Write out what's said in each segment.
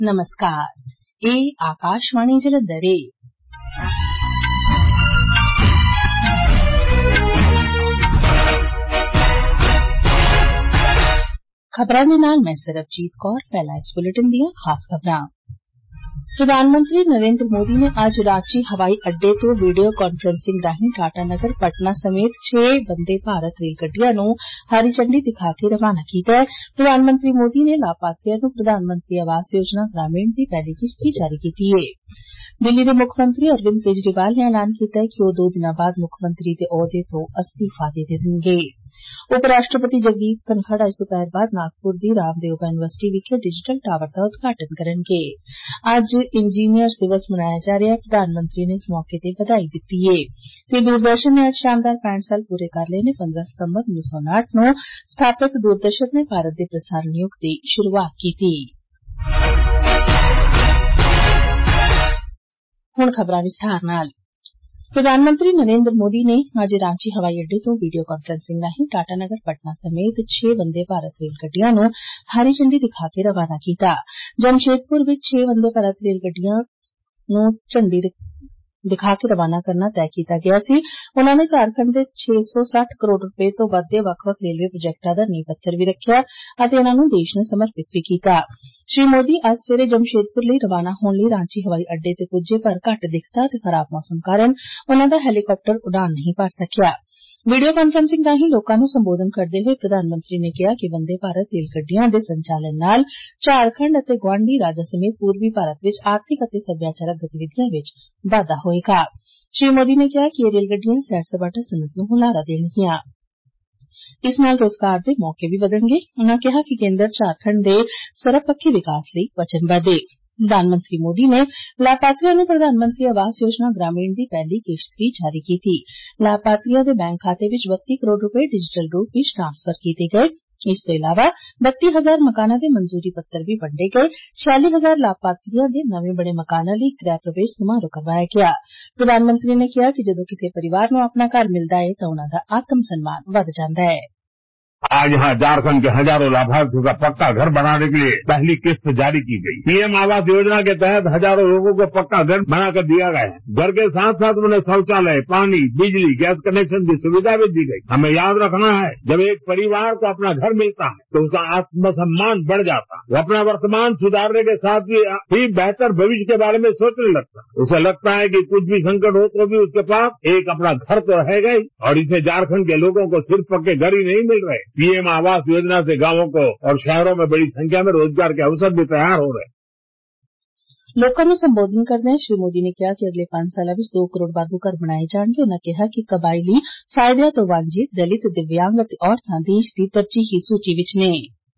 नमस्कार, ਇਹ ਆਕਾਸ਼ਵਾਣੀ ਜਲੰਧਰ ਏ। खबरां दे नाल मैं सरबजीत कौर। पहला इस बुलेटिन दियां खास खबरां। प्रधानमंत्री नरेंद्र मोदी ने अज्ज रांची हवाई अड्डे तो वीडियो कांफ्रेंसिंग राहीं टाटानगर पटना समेत 6 वंदे भारत रेल गड्डियां नूं हरी झंडी दिखा के रवाना कीता है। प्रधानमंत्री मोदी ने लाभार्थियां नूं प्रधानमंत्री आवास योजना ग्रामीण दी पहली किश्त भी जारी कीती है। दिल्ली दे मुक्खमंत्री अरविंद केजरीवाल ने ऐलान कीता है कि ओह 2 दिनां बाद मुक्खमंत्री दे ओहदे तो अस्तीफा दे देणगे। उप राष्ट्रपति जगदीप धनखड़ अज्ज दोपहर बाद नागपुर दी रामदेव यूनिवर्सिटी विखे डिजिटल टावर दा उद्घाटन करनगे। अज्ज इंजीनियर्स दिवस मनाया जा रहा है। प्रधानमंत्री ने इस मौके ते बधाई दित्ती है ते दूरदर्शन ने अज्ज शानदार 65 साल पूरे कर लए ने। 15 सितंबर 1959 नूं स्थापित दूरदर्शन ने भारत दे प्रसारण युग दी शुरुआत कीती। हुण खबरां विस्तार नाल। प्रधानमंत्री नरेंद्र मोदी ने अज्ज रांची हवाई अड्डे तो वीडियो कांफ्रेंसिंग राहीं टाटानगर पटना समेत 6 वंदे भारत रेल गड्डियां नूं हरी झंडी दिखा के रवाना कीता। जमशेदपुर विच 6 वंदे भारत रेल गड्डियां नूं झंडी दिखा के रवाना करना तय किया गया सी। उन्होंने ने झारखंड दे 660 करोड़ रुपए तो वध दे वक्-वक् रेलवे प्रोजेक्टां दा नींह पत्थर भी रखिया अते इन्हां नूं देश नूं समर्पित भी कीता। श्री मोदी अज्ज सवेरे जमशेदपुर लई रवाना होण लई रांची हवाई अड्डे ते पुज्जे पर घट्ट दिक्कतां ते खराब मौसम कारण उन्हां दा हैलीकाप्टर उड़ान नहीं भर सकेया। वीडियो कांफ्रेंसिंग राहीं लोकां नूं संबोधन करदे होए प्रधानमंत्री ने कहा कि वंदे भारत रेल गड्डियां दे संचालन नाल झारखंड अते गुआंढी राज्य समेत पूर्वी भारत विच आर्थिक अते सभ्याचारक गतिविधियां विच बाद्दा होएगा। श्री मोदी ने कहा कि एह रेल गड्डियां सैर सपाटा सनअत नूं हुलारा देणगियां। इस नाल रोजगार दे मौके भी बधणगे। उन्होंने कहा कि केंद्र झारखंड दे सर्वपक्षी विकास लई वचनबद्ध है। प्रधानमंत्री मोदी ने लाभार्थियों नूं प्रधानमंत्री आवास योजना ग्रामीण दी पहली किश्त भी जारी की। लाभार्थियों दे बैंक खाते विच 32 करोड़ रुपए डिजिटल रूप विच ट्रांसफर किए गए। इस तो इलावा 32,000 मकानां दे मंजूरी पत्र भी वंडे गए। 46,000 लाभार्थियों दे नवे बणे मकानां लई गृह प्रवेश समारोह करवाया गया। प्रधानमंत्री ने कहा कि जदों किसी परिवार नूं अपना घर मिलदा है तां उन्हां दा आत्म सम्मान वध जांदा है। आज यहाँ झारखंड के हजारों लाभार्थियों का पक्का घर बनाने के लिए पहली किस्त जारी की गई। पीएम आवास योजना के तहत हजारों लोगों को पक्का घर बनाकर दिया गया है। घर के साथ साथ उन्हें शौचालय, पानी, बिजली, गैस कनेक्शन की सुविधा भी दी गई। हमें याद रखना है, जब एक परिवार को अपना घर मिलता है तो उसका आत्मसम्मान बढ़ जाता है। वो अपना वर्तमान सुधारने के साथ ही बेहतर भविष्य के बारे में सोचने लगता है। उसे लगता है कि कुछ भी संकट हो तो भी उसके पास एक अपना घर तो रहेगा ही। और इससे झारखंड के लोगों को सिर्फ पक्के घर ही नहीं मिल रहे, पीएम आवास योजना से गांवों को और शहरों में बड़ी संख्या में रोजगार के अवसर भी तैयार हो रहे हैं। लोकां नूं संबोधन करदे श्री मोदी ने कहा कि अगले 5 सालां विच 2 करोड़ वाधू घर बनाए जाणगे। उन्होंने कहा कि कबायली फायदियां तो वांझित दलित दिव्यांग अते औरतां देश दी तरजीही सूची विच ने।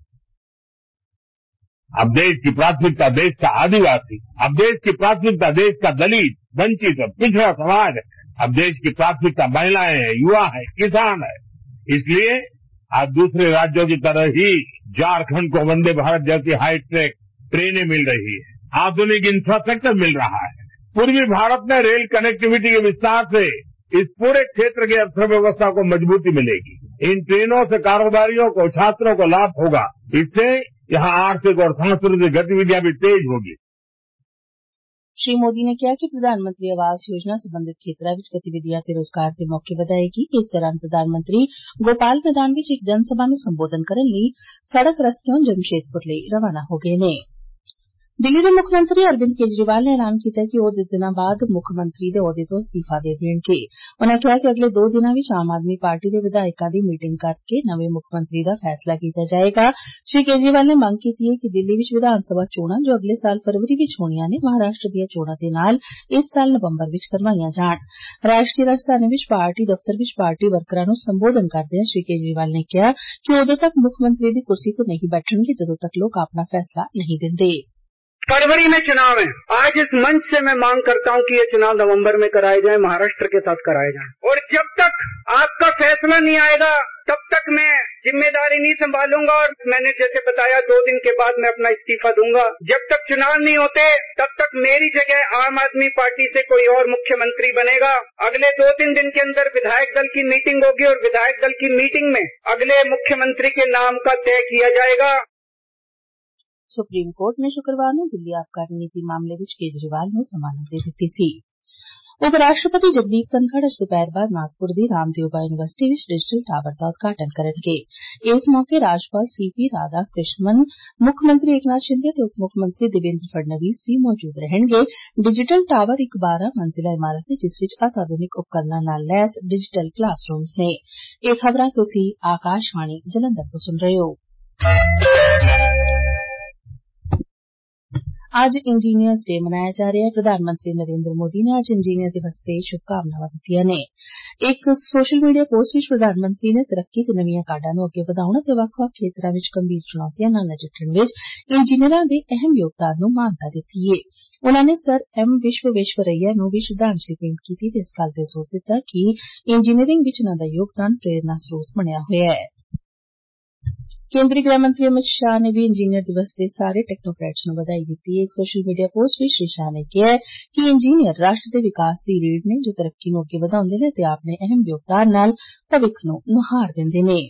अब देश की प्राथमिकता देश का आदिवासी, अब देश की प्राथमिकता देश का दलित, वंचित, पिछड़ा समाज है। अब देश की प्राथमिकता महिलाएं हैं, युवा है, किसान है। इसलिए आज दूसरे राज्यों की तरह ही झारखंड को वंदे भारत जैसी हाईटेक ट्रेनें मिल रही है, आधुनिक इंफ्रास्ट्रक्चर मिल रहा है। पूर्वी भारत में रेल कनेक्टिविटी के विस्तार से इस पूरे क्षेत्र की अर्थव्यवस्था को मजबूती मिलेगी। इन ट्रेनों से कारोबारियों को, छात्रों को लाभ होगा। इससे यहाँ आर्थिक और सांस्कृतिक गतिविधियां भी तेज होगी। श्री मोदी ने कहा कि प्रधानमंत्री आवास योजना संबंधित खेतरां विच गतिविधियां ते रोजगार दे मौके वधाएगी। इस दौरान प्रधानमंत्री गोपाल मैदान विच एक जनसभा नूं संबोधन करन लई सड़क रस्तेओं जमशेदपुर लई रवाना हो गए ने। दिल्ली दे मुक्खमंत्री अरविंद केजरीवाल ने ऐलान कीता कि ओह 2 दिनां बाद मुक्खमंत्री दे ओहदे तो अस्तीफा दे देणगे। उन्होंने कहा कि अगले 2 दिनां विच आम आदमी पार्टी दे विधायकां दी मीटिंग करके नवे मुक्खमंत्री दा फैसला कीता जाएगा। श्री केजरीवाल ने मंग कीती है कि दिल्ली विच विधान सभा चोणां जो अगले साल फरवरी विच होणियां ने महाराष्ट्र दियां चोणां दे नाल इस साल नवंबर विच करवाईयां जाण। राष्ट्रीय राजधानी विच पार्टी दफ्तर विच पार्टी वर्करां नूं संबोधन करदे श्री केजरीवाल ने कहा कि उदों तक मुक्खमंत्री दी कुर्सी तो नहीं बैठणगे जदों तक लोक अपना फैसला नहीं दिंदे। फरवरी में चुनाव है। आज इस मंच से मैं मांग करता हूं कि ये चुनाव नवंबर में कराए जाए, महाराष्ट्र के साथ कराए जाए। और जब तक आपका फैसला नहीं आएगा तब तक मैं जिम्मेदारी नहीं संभालूंगा। और मैंने जैसे बताया 2 दिन के बाद मैं अपना इस्तीफा दूंगा। जब तक चुनाव नहीं होते तब तक मेरी जगह आम आदमी पार्टी से कोई और मुख्यमंत्री बनेगा। अगले 2-3 दिन के अंदर विधायक दल की मीटिंग होगी और विधायक दल की मीटिंग में अगले मुख्यमंत्री के नाम का तय किया जाएगा। सुप्रीम कोर्ट ने शुक्रवार नूं दिल्ली आबकारी नीति मामले विच केजरीवाल नूं जमानत दे दित्ती सी। उप राष्ट्रपति जगदीप धनखड़ अज्ज दोपैर बाद नागपुर दी रामदेवबा यूनिवर्सिटी विच डिजिटल टावर दा उद्घाटन करनगे। इस मौके राज्यपाल सीपी राधाकृष्णन, मुक्खमंत्री एकनाथ शिंदे ते उप मुक्खमंत्री देवेंद्र फडणवीस भी मौजूद रहणगे। डिजिटल टावर इक 12 मंजिला इमारत है जिस विच अत्याधुनिक उपकरणां नाल लैस डिजिटल क्लासरूम्स ने। एह खबरां तुसीं आकाशवाणी जलंधर तो सुन रहे हो। अज्ज इंजीनियर्स डे मनाया जा रहा है। प्रधानमंत्री नरेंद्र मोदी ने अज्ज इंजीनियर दिवस ते शुभकामनावां दित्तियां ने। इक सोशल मीडिया पोस्ट विच प्रधानमंत्री ने तरक्की ते नवीं काਢਾਂ नूं अग्गे बधाउण ते ਵੱਖ-ਵੱਖ खेतरां विच गंभीर चुनौतियां नाल नजिठण विच इंजीनियरां दे अहम योगदान नूं मानता दित्ती है। उन्हां ने सर एम विश्वेश्वरैया नूं भी श्रद्धांजलि भेंट कीती ते इस गल्ल ते जोर दित्ता कि इंजीनियरिंग विच उन्हां दा योगदान प्रेरणा स्रोत बणिया होया है। केंद्रीय गृह मंत्री अमित शाह ने भी इंजीनियर दिवस दे सारे टैक्नोक्रेट्स नूं बधाई दित्ती है। एक सोशल मीडिया पोस्ट विच श्री शाह ने कहा कि इंजीनियर राष्ट्र दे विकास दी रीढ़ ने जो तरक्की नूं अग्गे वधाउंदे ने ते अपने अहम योगदान नाल भविक्ख नूं नुहार दिंदे ने।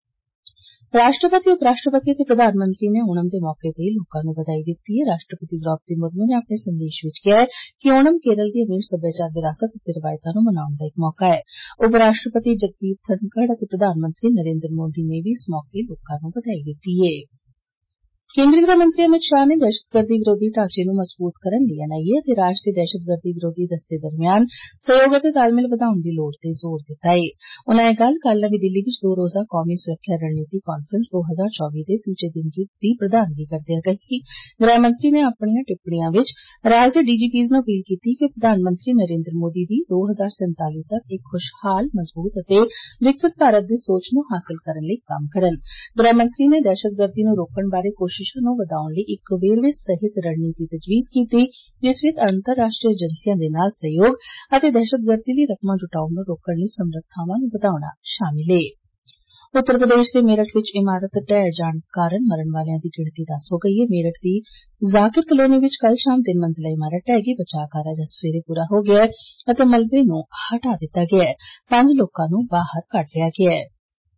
राष्ट्रपति उपराष्ट्रपति ते प्रधानमंत्री ने ओणम दे मौके ते लोकां नूं बधाई दित्ती है। राष्ट्रपति द्रौपदी मुर्मू ने अपने संदेश विच कहा है कि ओणम केरल दी अमीर सभ्याचार विरासत ते रिवायतां नूं मनाउण दा इक मौका है। उपराष्ट्रपति जगदीप धनखड़ ते प्रधानमंत्री नरेंद्र मोदी ने भी इस मौके लोकां नूं बधाई दित्ती है। केंद्रीय गृह मंत्री अमित शाह ने दहशतगर्दी विरोधी ढांचे नूं मजबूत करन लई एनआईए ते राज दे दहशतगर्दी विरोधी दस्ते दरम्यान सहयोग ते तालमेल बधाउण दी लोड़ ते जोर दित्ता है। उन्हां एह गल्ल कल नमीं दिल्ली विच 2 रोज़ा कौमी सुरक्षा रणनीति कांफ्रेंस 2024 दे दूजे दिन दी प्रधानगी करदिआं कही। गृह मंत्री ने अपणियां टिप्पणियां विच राज दे डीजीपीज़ नूं अपील कीती कि प्रधानमंत्री नरेंद्र मोदी दी 2047 तक एक खुशहाल, मजबूत ते विकसित भारत दी सोच नूं हासिल करन लई कम्म करन। गृह मंत्री ने दहशतगर्दी नूं रोकण बारे कोशिशां नूं वधाउण लई इक वेरवे सहित रणनीति तजवीज़ कीती जिस विच अंतरराष्ट्रीय एजेंसियां दे नाल सहयोग अते दहशतगर्दी दी रकमां जुटाउण नूं रोकण लई समर्थावां नूं वधाउणा शामिल है। उत्तर प्रदेश दे मेरठ विच इमारत ढह जाण कारण मरण वालेयां दी गिणती 10 हो गई है। मेरठ दी जाकिर कलोनी विच कल शाम 3 मंजिला इमारत ढह गई। बचाव कार्य अज्ज सवेरे पूरा हो गया है अते मलबे नूं हटा दित्ता गया है। 5 लोकां नूं बाहर कढ लिया गया है।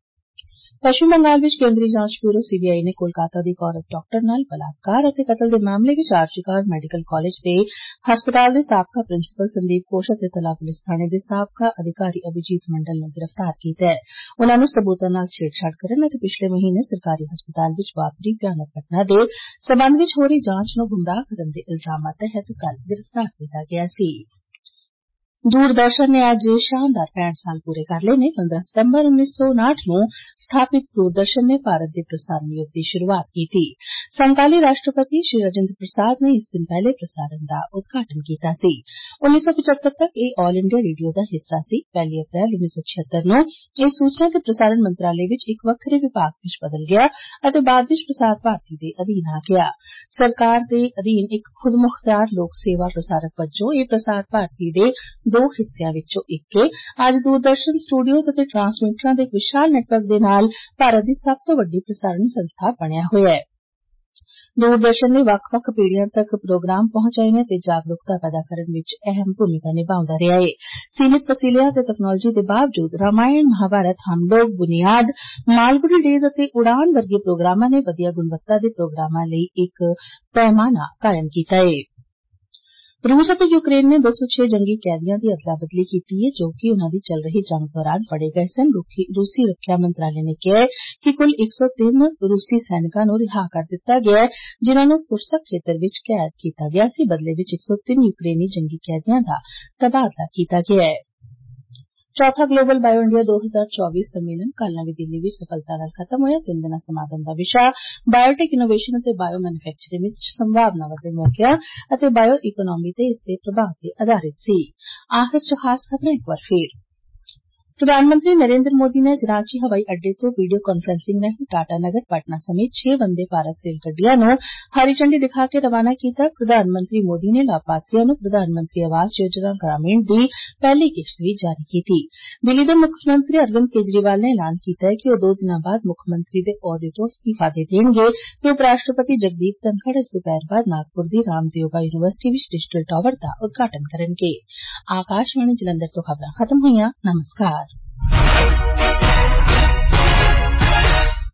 पश्चिम बंगाल विच केंद्रीय जांच ब्यूरो सीबीआई ने कोलकाता दी इक औरत डॉक्टर नाल बलात्कार अते कतल दे मामले विच आरजीकर मैडिकल कालेज ते हस्पताल दे साबका प्रिंसीपल संदीप घोष अते तला पुलिस थाणे दे साबका अधिकारी अभिजीत मंडल नूं गिरफ्तार कीता है। उन्हां नूं सबूतां नाल छेड़छाड़ करन अते पिछले महीने सरकारी हस्पताल विच वापरी भयानक घटना दे संबंध विच हो रही जांच नूं गुमराह करन दे इल्जामां तहत कल गिरफ्तार कीता गया सी। दूरदर्शन ने अज्ज शानदार 65 साल पूरे कर ले ने। 15 सितंबर 1959 नूं स्थापित दूरदर्शन ने भारत दे प्रसारण युग दी शुरुआत की थी। समकाली राष्ट्रपति श्री राजेंद्र प्रसाद ने इस दिन पहले प्रसारण दा उद्घाटन किया सी। 1975 तक यह ऑल इंडिया रेडियो दा हिस्सा सी। 1 अप्रैल 1976 नूं यह सूचना ते प्रसारण मंत्रालय विच एक वक्खरे विभाग विच बदल गया अते बाद विच प्रसार भारती दे अधीन आ गया। सरकार दे अधीन एक खुद मुख्तियार लोक सेवा प्रसारक वजों यह प्रसार भारती दे 2 हिस्सिਆਂ ਵਿੱਚੋਂ ਇੱਕ ਹੈ। ਅੱਜ ਦੂਰਦਰਸ਼ਨ ਸਟੂਡੀਓਜ਼ ਅਤੇ ਟਰਾਂਸਮੀਟਰਾਂ ਦੇ ਇੱਕ ਵਿਸ਼ਾਲ ਨੈਟਵਰਕ ਦੇ ਨਾਲ ਭਾਰਤ ਦੀ ਸਭ ਤੋਂ ਵੱਡੀ ਪ੍ਰਸਾਰਣ ਸੰਸਥਾ ਬਣਿਆ ਹੋਇਆ ਹੈ। दूरदर्शन ने ਵੱਖ-ਵੱਖ पीढ़ियां तक प्रोग्राम पहुंचाए ने ते जागरूकता पैदा करने विच अहम भूमिका निभाउंदा रहा है। सीमित वसीलियां ते तकनालोजी दे बावजूद रामायण, महाभारत, हम लोग, बुनियाद, मालगुडी डेज अते उड़ान वर्गे प्रोग्रामां ने वधिया गुणवत्ता दे प्रोग्रामां लई एक पैमाना कायम कीता है। रूस और यूक्रेन ने 206 जंगी कैदियों की अदला बदली की है जो कि उन्हां दी चल रही जंग दौरान फड़े गए सन। रूसी रक्षा मंत्रालय ने कहा है कि कुल 103 रूसी सैनिकां नूं रिहा कर दिता गया है जिन्हां नूं कुर्सक खेतर विच कैद किया गया सी। बदले विच 103 यूक्रेनी जंगी कैदियों का तबादला किया गया है। चौथा ग्लोबल बायो इंडिया 2024 सम्मेलन कल नवी दिल्ली में सफलता नाल खत्म होया। 3 दिना समागम का विषय बायोटेक इनोवेशन और बायो मैन्युफैक्चरिंग में संभावनावां दे मौकिआं अते बायो इकोनॉमी ते इसके प्रभाव ते आधारित सी। आखिर च खास खबरां एक बार फिर। प्रधानमंत्री नरेंद्र मोदी ने आज रांची हवाई अड्डे तो वीडियो कांफ्रेंसिंग राहीं टाटानगर, पटना समेत 6 वंदे भारत रेलगड्डियां नूं हरी झंडी दिखा के रवाना किया। प्रधानमंत्री मोदी ने लाभार्थियों नूं प्रधानमंत्री आवास योजना ग्रामीण दी पहली किश्त भी जारी की थी। दिल्ली दे मुख्यमंत्री अरविंद केजरीवाल ने ऐलान किया है कि वह 2 दिनों बाद मुख्यमंत्री दे ओहदे तो इस्तीफा दे देणगे ते उपराष्ट्रपति जगदीप धनखड़ अज्ज दोपहर बाद नागपुर दी रामदेवबा यूनिवर्सिटी विच डिजिटल टावर दा उद्घाटन करनगे। आकाशवाणी जलंधर तो खबरां खत्म होईयां। नमस्कार।